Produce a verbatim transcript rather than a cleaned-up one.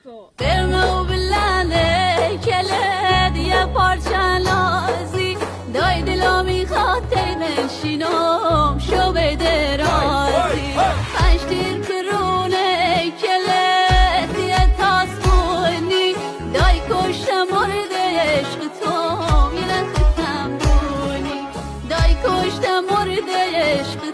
برنو بلنه کلد یه پارچه لازی دای دلا میخواد بنشینم شو به درازی پنج تیر کرونه کلد یه تاسمونی دای کشتم مورد عشق تو یه ختم بونی دای کشتم مورد عشق